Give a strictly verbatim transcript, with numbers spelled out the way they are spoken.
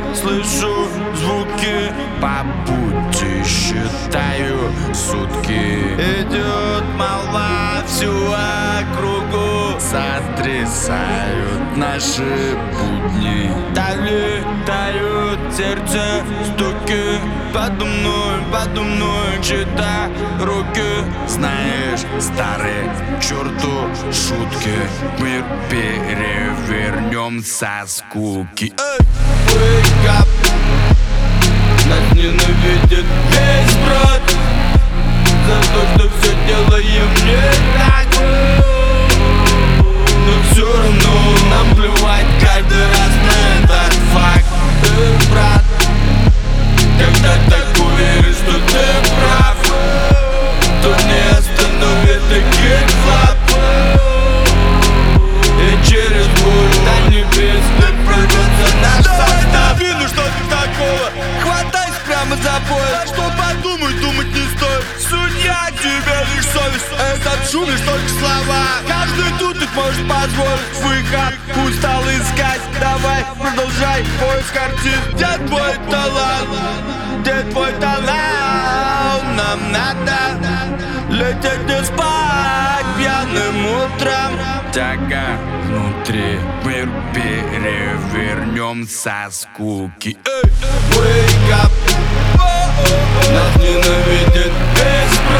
слышу звуки, по пути считаю сутки. Идет молва всю округу, сотрясают наши будни. Так летают сердце стуки, подо мной, подо мной чьи-то руки. Знаешь, старые черту шутки, мир перевернем со скуки. Эй! Wake up! Нас ненавидит весь брод за то, что все делаем не так. Но все равно нам плевать каждый раз на этот факт. Ты, брат, когда так уверен, что ты прав, то не остановит таких лап. И через боль до небес прорвется наш состав. Ну что тут такого? Хватайся прямо за пояс. Что подумать, думать не стоит. Судья, тебе лишь совесть. Этот шум лишь только слова. Каждый тут их может позволить выход. Устал искать, давай, продолжай поиск картин. Где твой талант? Где твой талант? Нам надо лететь не спать пьяным утром. Тяга внутри, мир перевернем со скуки. Эй! Wake up. Нас ненавидит весь брат